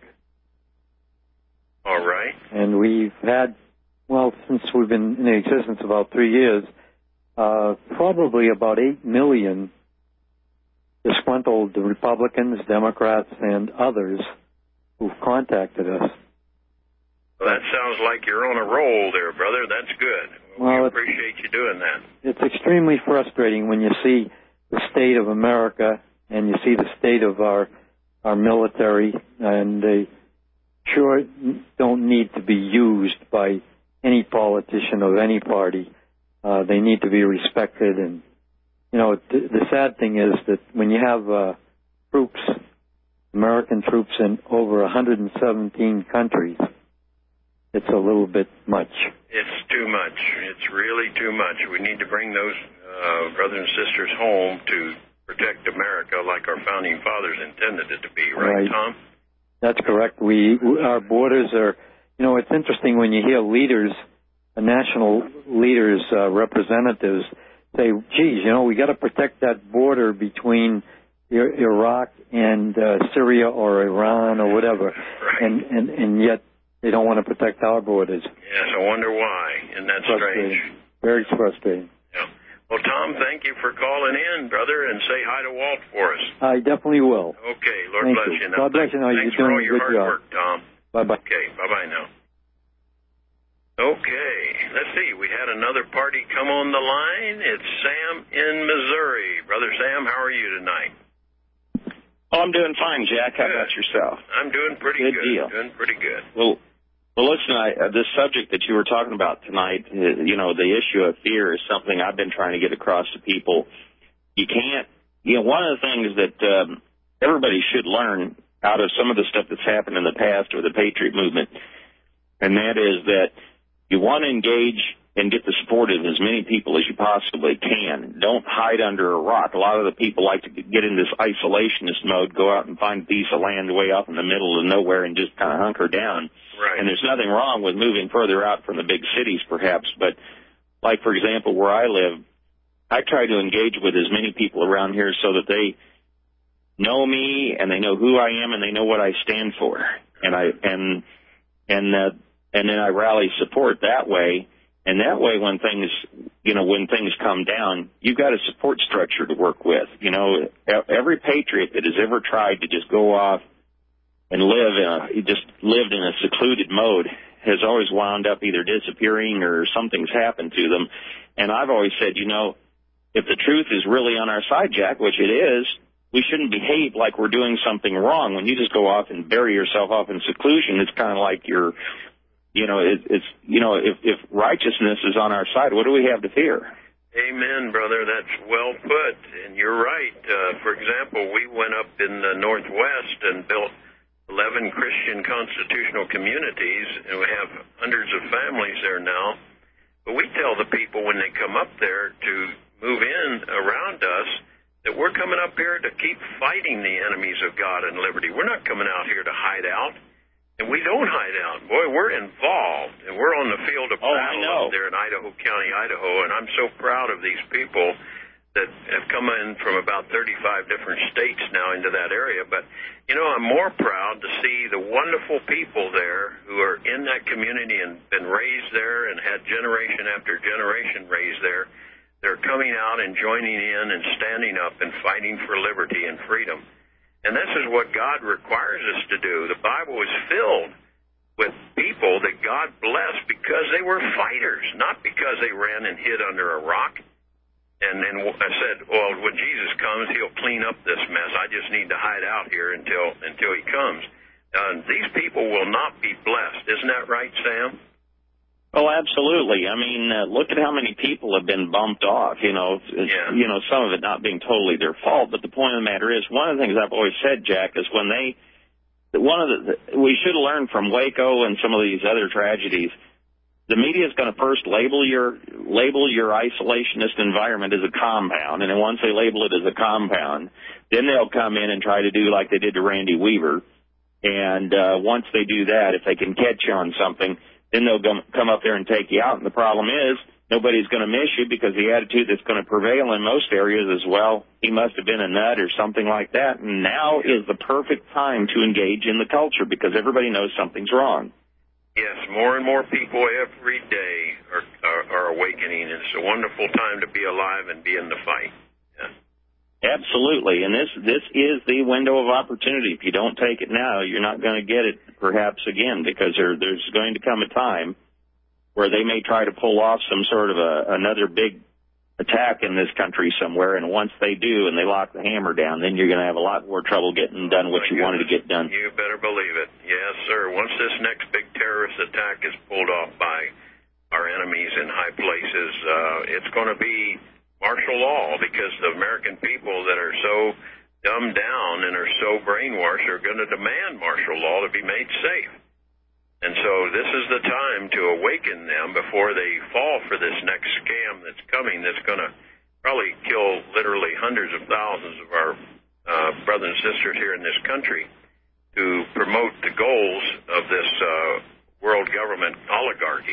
All right. And we've had, well, since we've been in existence about three years, uh, probably about eight million disgruntled Republicans, Democrats, and others who've contacted us. Well, that sounds like you're on a roll there, brother. That's good. Well, we appreciate you doing that. It's extremely frustrating when you see the state of America and you see the state of our our military, and they sure don't need to be used by any politician of any party. Uh, they need to be respected. And, you know, th- the sad thing is that when you have uh, troops, American troops in over one hundred seventeen countries, it's a little bit much. It's too much. It's really too much. We need to bring those uh, brothers and sisters home to protect America like our founding fathers intended it to be, right, Right. Tom? That's correct. We, our borders are, you know, it's interesting when you hear leaders, uh, national leaders, uh, representatives say, geez, you know, we got to protect that border between I- Iraq and uh, Syria or Iran or whatever. Right. And, and, and yet they don't want to protect our borders. Yes, I wonder why. Isn't that strange? Very frustrating. Yeah. Well, Tom, thank you for calling in, brother, and say hi to Walt for us. I definitely will. Okay, Lord Thank bless you. you. Now, God bless you. Now, thanks you're for all doing a your good hard job. work, Tom. Bye-bye. Okay, bye-bye now. Okay, let's see. We had another party come on the line. It's Sam in Missouri. Brother Sam, how are you tonight? Oh, I'm doing fine, Jack. How Good. about yourself? I'm doing pretty Good good. deal. Doing pretty good. Well, well, listen, I, uh, this subject that you were talking about tonight, uh, you know, the issue of fear is something I've been trying to get across to people. You can't, you know, one of the things that um, everybody should learn out of some of the stuff that's happened in the past or the Patriot movement, and that is that you want to engage and get the support of as many people as you possibly can. Don't hide under a rock. A lot of the people like to get in this isolationist mode, go out and find a piece of land way off in the middle of nowhere and just kind of hunker down. Right. And there's nothing wrong with moving further out from the big cities, perhaps. But, like, for example, where I live, I try to engage with as many people around here so that they know me and they know who I am and they know what I stand for. And I and and uh, and then I rally support that way. And that way, when things, you know, when things come down, you've got a support structure to work with. You know, every patriot that has ever tried to just go off and live in a, just lived in a secluded mode has always wound up either disappearing or something's happened to them. And I've always said, you know, if the truth is really on our side, Jack, which it is, we shouldn't behave like we're doing something wrong. When you just go off and bury yourself off in seclusion, it's kind of like you're, you know, it, it's, you know, if, if righteousness is on our side, what do we have to fear? Amen, brother. That's well put. And you're right. Uh, for example, we went up in the Northwest and built eleven Christian constitutional communities, and we have hundreds of families there now. But we tell the people when they come up there to move in around us that we're coming up here to keep fighting the enemies of God and liberty. We're not coming out here to hide out. And we don't hide out. Boy, we're involved, and we're on the field of oh, battle up there in Idaho County, Idaho, and I'm so proud of these people that have come in from about thirty-five different states now into that area. But, you know, I'm more proud to see the wonderful people there who are in that community and been raised there and had generation after generation raised there. They're coming out and joining in and standing up and fighting for liberty and freedom. And this is what God requires us to do. The Bible is filled with people that God blessed because they were fighters, not because they ran and hid under a rock. And then I said, well, when Jesus comes, he'll clean up this mess. I just need to hide out here until until he comes. Uh, these people will not be blessed. Isn't that right, Sam? Oh, absolutely. I mean, uh, look at how many people have been bumped off, you know, yeah. you know, some of it not being totally their fault. But the point of the matter is, one of the things I've always said, Jack, is when they, one of the, we should have learned from Waco and some of these other tragedies, the media is going to first label your, label your isolationist environment as a compound. And then once they label it as a compound, then they'll come in and try to do like they did to Randy Weaver. And uh, once they do that, if they can catch you on something, then they'll come up there and take you out. And the problem is, nobody's going to miss you because the attitude that's going to prevail in most areas is, well, he must have been a nut or something like that. And now is the perfect time to engage in the culture because everybody knows something's wrong. Yes, more and more people every day are, are, are awakening. It's a wonderful time to be alive and be in the fight. Yeah. Absolutely, and this this is the window of opportunity. If you don't take it now, you're not going to get it perhaps again because there, there's going to come a time where they may try to pull off some sort of a, another big attack in this country somewhere, and once they do and they lock the hammer down, then you're going to have a lot more trouble getting done what oh, you wanted to get done. You better believe it. Yes, sir. Once this next big terrorist attack is pulled off by our enemies in high places, uh, it's going to be martial law because the American people that are so dumbed down and are so brainwashed are going to demand martial law to be made safe. And so this is the time to awaken them before they fall for this next scam that's coming that's going to probably kill literally hundreds of thousands of our uh, brothers and sisters here in this country to promote the goals of this uh, world government oligarchy.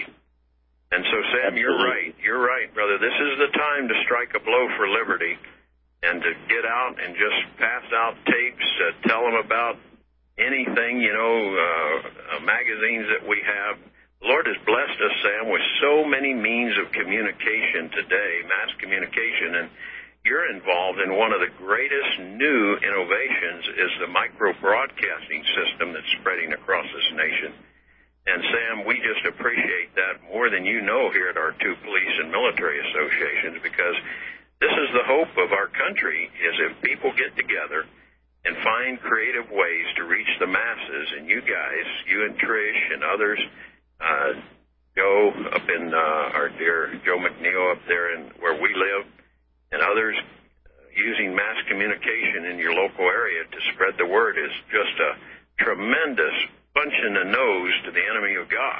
And so, Sam, Absolutely. you're right. You're right, brother. This is the time to strike a blow for liberty and to get out and just pass out tapes, uh, tell them about anything, you know, uh, uh, magazines that we have. The Lord has blessed us, Sam, with so many means of communication today, mass communication, and you're involved in one of the greatest new innovations is the micro-broadcasting system that's spreading across this nation. And, Sam, we just appreciate that more than you know here at our two police and military associations because this is the hope of our country is if people get together and find creative ways to reach the masses. And you guys, you and Trish and others, uh, Joe up in uh, our dear Joe McNeil up there in where we live, and others uh, using mass communication in your local area to spread the word is just a tremendous punch in the nose to the enemy of God.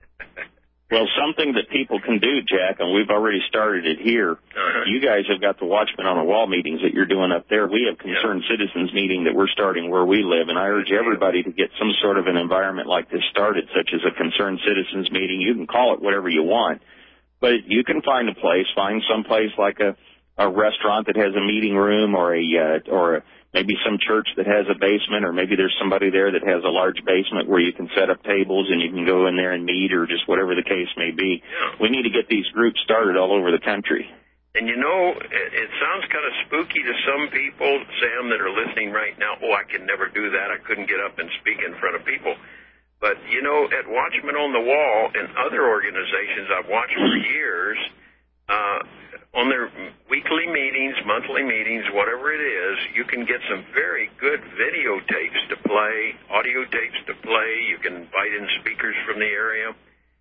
Well, something that people can do, Jack, and we've already started it here. Uh-huh. You guys have got the Watchmen on the Wall meetings that you're doing up there. We have Concerned yeah. Citizens meeting that we're starting where we live, and I urge everybody to get some sort of an environment like this started, such as a Concerned Citizens meeting. You can call it whatever you want, but you can find a place, find some place like a, a restaurant that has a meeting room or a uh, or a maybe some church that has a basement, or maybe there's somebody there that has a large basement where you can set up tables and you can go in there and meet or just whatever the case may be. Yeah. We need to get these groups started all over the country. And, you know, it, it sounds kind of spooky to some people, Sam, that are listening right now. Oh, I can never do that. I couldn't get up and speak in front of people. But, you know, at Watchmen on the Wall and other organizations I've watched for years, uh, on their weekly meetings, monthly meetings, whatever it is, you can get some very good videotapes to play, audio tapes to play. You can invite in speakers from the area.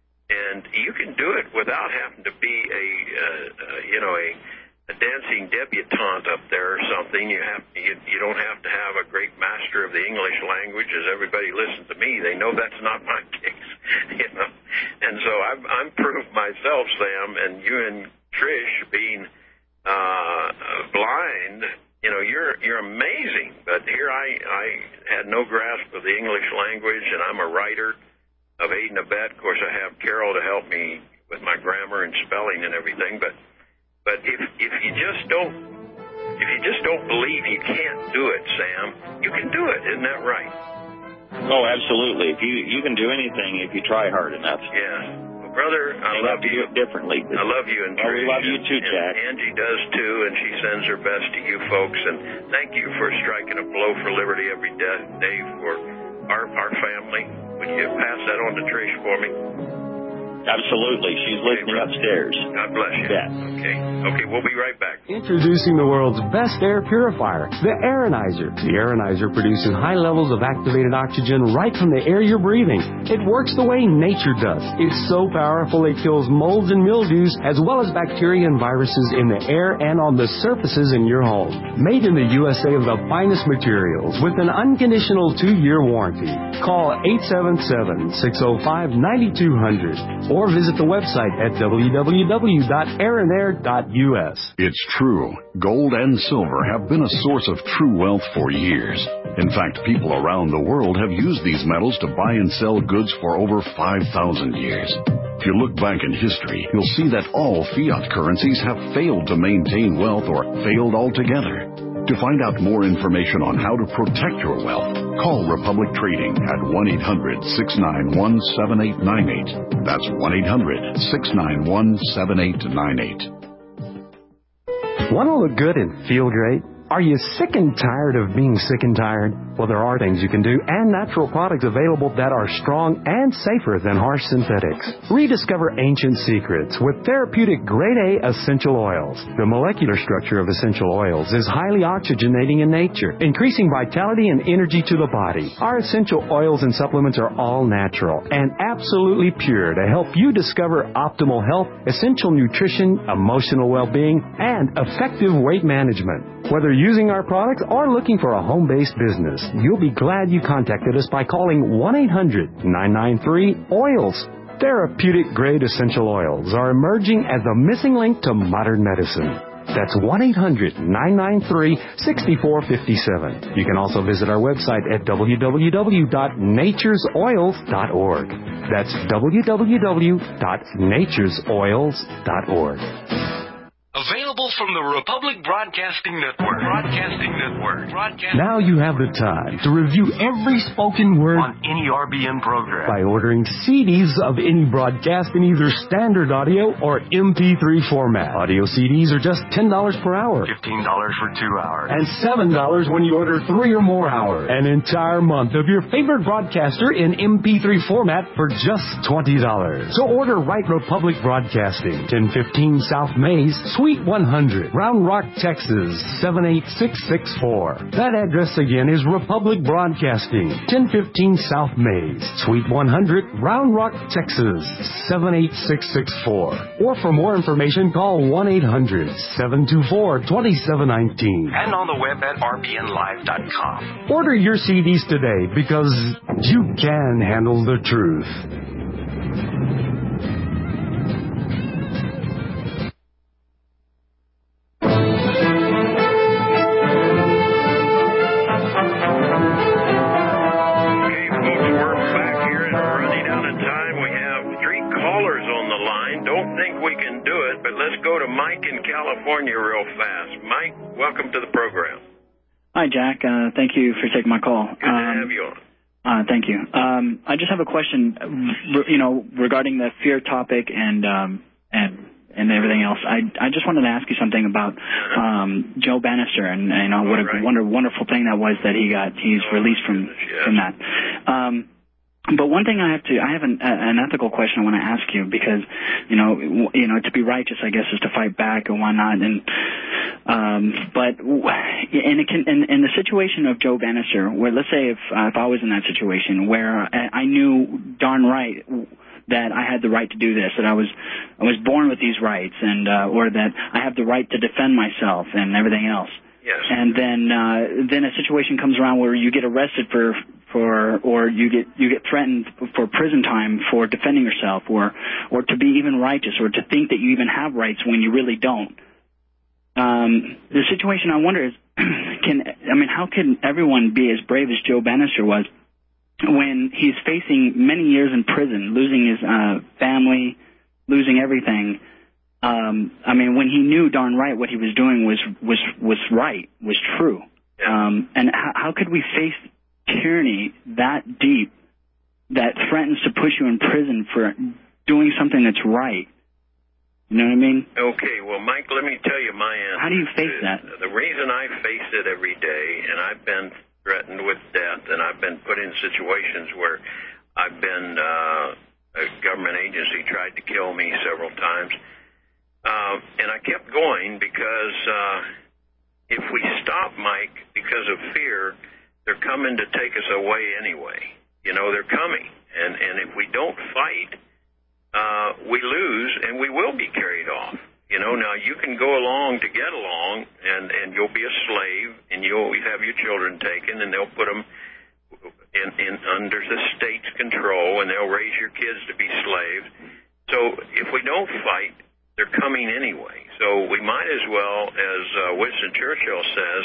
And you can do it without having to be a, uh, uh, you know, a, a dancing debutante up there or something. You have you, you don't have to have a great master of the English language. As everybody listens to me, they know that's not my case, you know. And so I've, I'm proved myself, Sam, and you and Trish being uh, blind, you know, you're you're amazing. But here I, I had no grasp of the English language, and I'm a writer of aid and abet. Of course, I have Carol to help me with my grammar and spelling and everything. But but if if you just don't if you just don't believe you can't do it, Sam, you can do it. Isn't that right? Oh, absolutely. If you you can do anything if you try hard enough. Yeah. Brother, I you love have to you. do it differently. I love you, and oh, Trish. We love you too, Jack. And Angie does too, and she sends her best to you folks. And thank you for striking a blow for liberty every day for our our family. Would you pass that on to Trish for me? Absolutely. She's listening upstairs. God bless you. Yeah. Okay. Okay, we'll be right back. Introducing the world's best air purifier, the Aeronizer. The Aeronizer produces high levels of activated oxygen right from the air you're breathing. It works the way nature does. It's so powerful it kills molds and mildews as well as bacteria and viruses in the air and on the surfaces in your home. Made in the U S A of the finest materials with an unconditional two-year warranty. Call eight seven seven, six oh five, nine two hundred or visit the website at w w w dot aeronair dot u s. It's true. Gold and silver have been a source of true wealth for years. In fact, people around the world have used these metals to buy and sell goods for over five thousand years. If you look back in history, you'll see that all fiat currencies have failed to maintain wealth or failed altogether. To find out more information on how to protect your wealth, call Republic Trading at one eight hundred, six nine one, seven eight nine eight. That's one eight hundred, six nine one, seven eight nine eight. Want to look good and feel great? Are you sick and tired of being sick and tired? Well, there are things you can do and natural products available that are strong and safer than harsh synthetics. Rediscover ancient secrets with therapeutic grade A essential oils. The molecular structure of essential oils is highly oxygenating in nature, increasing vitality and energy to the body. Our essential oils and supplements are all natural and absolutely pure to help you discover optimal health, essential nutrition, emotional well-being, and effective weight management. Whether using our products or looking for a home-based business, you'll be glad you contacted us by calling one eight hundred, nine nine three, O I L S. Therapeutic-grade essential oils are emerging as the missing link to modern medicine. That's one eight hundred, nine nine three, six four five seven. You can also visit our website at w w w dot natures oils dot org. That's w w w dot natures oils dot org. Available from the Republic Broadcasting Network. Broadcasting Network. Broadcasting Now you have the time to review every spoken word on any R B N program by ordering C Ds of any broadcast in either standard audio or M P three format. Audio C Ds are just ten dollars per hour, fifteen dollars for two hours, and seven dollars when you order three or more hours. An entire month of your favorite broadcaster in M P three format for just twenty dollars. So order right Republic Broadcasting, ten fifteen South Mays, Suite one hundred, Round Rock, Texas, seven eight six six four. That address again is Republic Broadcasting, ten fifteen South Mays, Suite one hundred, Round Rock, Texas, seven eight six six four. Or for more information, call one eight hundred, seven two four, two seven one nine. and on the web at r b n live dot com. Order your C Ds today because you can handle the truth. California real fast. Mike, welcome to the program. Hi, Jack. Uh, thank you for taking my call. Good um, to have you on. Uh, thank you. Um, I just have a question, you know, regarding the fear topic and um, and and everything else. I I just wanted to ask you something about um, Joe Bannister and you know what a right. wonder, wonderful thing that was that he got he's oh, released from goodness, yes. from that. Um, But one thing I have to, I have an, an ethical question I want to ask you because, you know, you know, to be righteous, I guess, is to fight back and whatnot. And, um, but in, a, in, in the situation of Joe Bannister, where let's say if uh, if I was in that situation where I, I knew darn right that I had the right to do this, that I was I was born with these rights, and uh, or that I have the right to defend myself and everything else. Yes. And then uh, then a situation comes around where you get arrested for for or you get you get threatened for prison time for defending yourself, or or to be even righteous, or to think that you even have rights when you really don't. Um, the situation I wonder is, can I mean, how can everyone be as brave as Joe Bannister was when he's facing many years in prison, losing his uh, family, losing everything? Um, I mean, when he knew darn right what he was doing was was was right, was true. Um, and how, how could we face tyranny that deep that threatens to put you in prison for doing something that's right? You know what I mean? Okay, well, Mike, let me tell you my answer. How do you face that? The reason I face it every day, and I've been threatened with death, and I've been put in situations where I've been uh, a government agency tried tried to kill me several times. Um, and I kept going because uh, if we stop, Mike, because of fear, they're coming to take us away anyway. You know, they're coming. And, and if we don't fight, uh, we lose, and we will be carried off. You know, now you can go along to get along, and, and you'll be a slave, and you'll have your children taken, and they'll put them in, in under the state's control, and they'll raise your kids to be slaves. So if we don't fight, they're coming anyway. So we might as well, as uh, Winston Churchill says,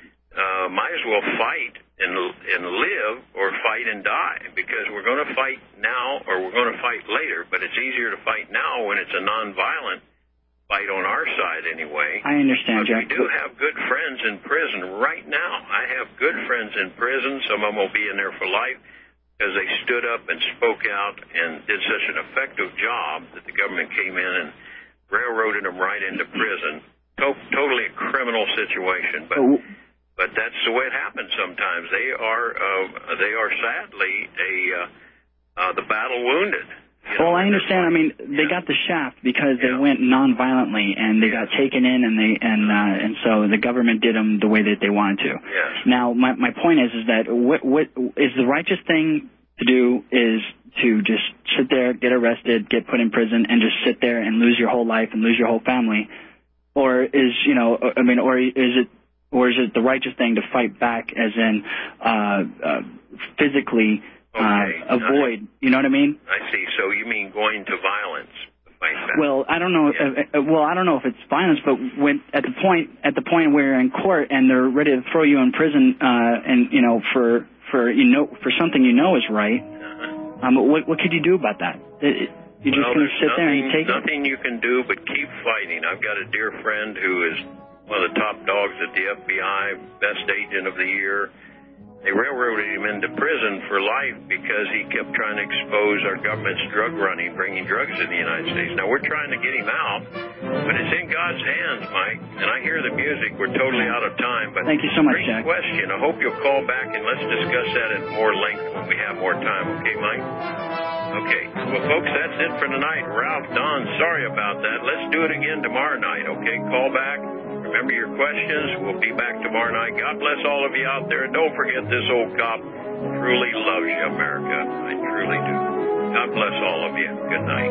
uh, might as well fight and, and live or fight and die, because we're going to fight now or we're going to fight later, but it's easier to fight now when it's a nonviolent fight on our side anyway. I understand, but Jack. We do have good friends in prison right now. I have good friends in prison. Some of them will be in there for life because they stood up and spoke out and did such an effective job that the government came in and railroaded them right into prison. To- totally a criminal situation, but but that's the way it happens sometimes. They are uh, they are sadly a uh, uh, the battle wounded. You know, well, I understand. I mean, they yeah. got the shaft because they yeah. went non-violently, and they yeah. got taken in, and they and uh, and so the government did them the way that they wanted to. Yes. Now, my my point is, is that what what is the righteous thing to do is to just sit there, get arrested, get put in prison, and just sit there and lose your whole life and lose your whole family, or is you know, I mean, or is it or is it the righteous thing to fight back, as in uh, uh, physically? Okay. Uh, avoid, you know what I mean? I see. So you mean going to violence to fight back? Well, I don't know. Yeah. Uh, well, I don't know if it's violence, but when at the point at the point where you're in court and they're ready to throw you in prison, uh, and you know for for you know for something you know is right, uh-huh. um, what what could you do about that? It, you're just well, going to sit nothing, there and take nothing it? you can do but keep fighting. I've got a dear friend who is one of the top dogs at the F B I, best agent of the year. They railroaded him into prison for life because he kept trying to expose our government's drug running, bringing drugs in the United States. Now, we're trying to get him out, but it's in God's hands, Mike. And I hear the music. We're totally out of time. But thank you so much, great Jack. question. I hope you'll call back, and let's discuss that at more length when we have more time. Okay, Mike? Okay. Well, folks, that's it for tonight. Ralph, Don, sorry about that. Let's do it again tomorrow night, okay? Call back. Remember your questions. We'll be back tomorrow night. God bless all of you out there. And don't forget, this old cop truly loves you, America. I truly do. God bless all of you. Good night.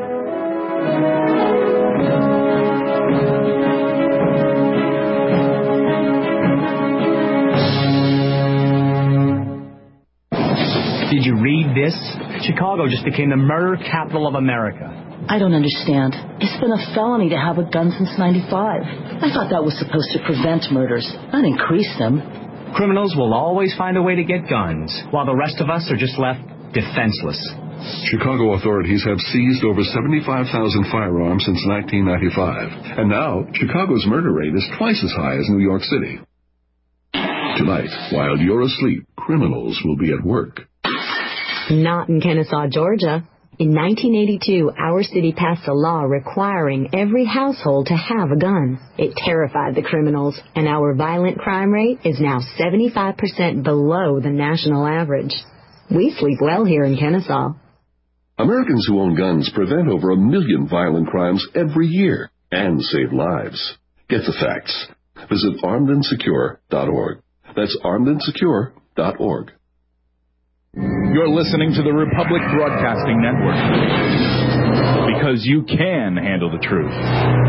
Did you read this? Chicago just became the murder capital of America. I don't understand. It's been a felony to have a gun since ninety-five. I thought that was supposed to prevent murders, not increase them. Criminals will always find a way to get guns, while the rest of us are just left defenseless. Chicago authorities have seized over seventy-five thousand firearms since nineteen ninety-five. And now, Chicago's murder rate is twice as high as New York City. Tonight, while you're asleep, criminals will be at work. Not in Kennesaw, Georgia. In nineteen eighty-two, our city passed a law requiring every household to have a gun. It terrified the criminals, and our violent crime rate is now seventy-five percent below the national average. We sleep well here in Kennesaw. Americans who own guns prevent over a million violent crimes every year and save lives. Get the facts. Visit armed and secure dot org. That's armed and secure dot org. You're listening to the Republic Broadcasting Network, because you can handle the truth.